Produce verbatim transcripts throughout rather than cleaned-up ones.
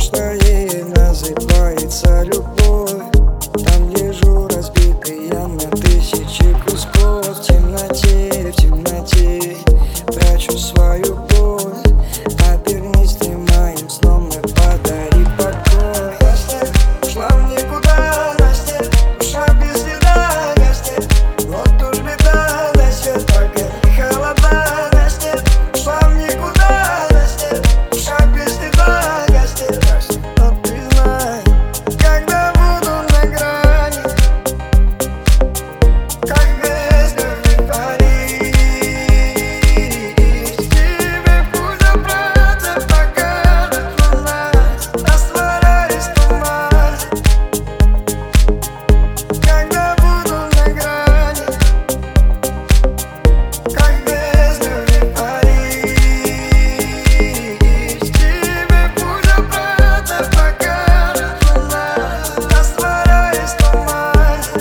прошлое называется любовь. Там лежу разбитый я на тысячи кусков. В темноте, в темноте прячу свою боль. Обернись ты моим сном и подари покой. Настя ушла в никуда, Настя ушла без следа, Настя. Вот уж беда, Настя, погоди холода, Настя ушла в никуда, Настя ушла без следа, Настя. Но ты знай, когда буду на грани, как без любви Париж, тебе путь обратно покажет луна, растворяясь в тумане. Когда буду на грани, как без любви Париж, тебе путь обратно покажет луна, растворяясь в тумане.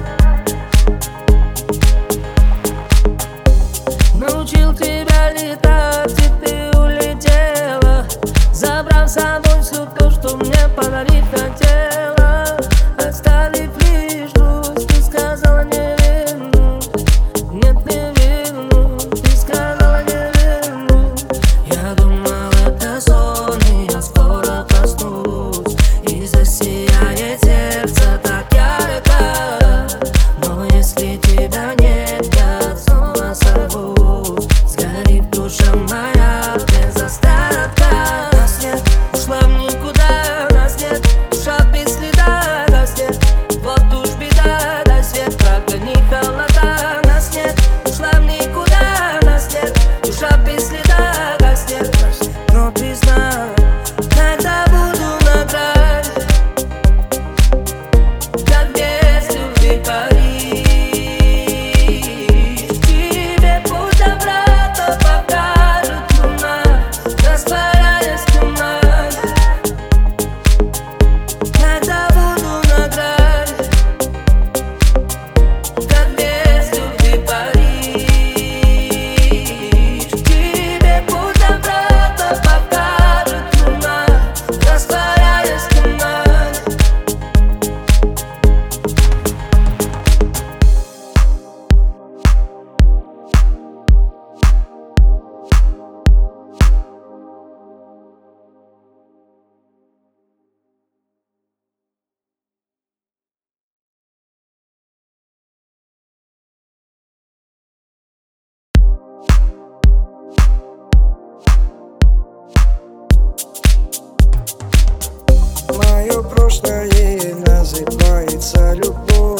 Научил тебя летать, и ты улетела, забрав с собой все то, что мне подарить хотела. Оставив лишь грусть, ты сказала не вернусь. Нет, не вернусь, ты сказала не вернусь. Я думал, это сон, и я скоро проснусь, и засияет сердце так ярко. Но если тебя нет, я снова сорвусь. Сгорит душа моя без остатка. Нас нет, ушла в никуда, нас нет, ушла без следа, нас нет. Вот уж беда, дай свет, прогони холода. Нас нет, ушла в никуда, нас нет, ушла без следа, нас нет. Но ты знаешь, когда буду на грани, как без любви Париж, тебе путь обратно покажет луна, растворяясь в тумане. Когда буду на грани, как без любви Париж, тебе путь обратно покажет луна, растворяясь в тумане. Мое прошлое называется любовь.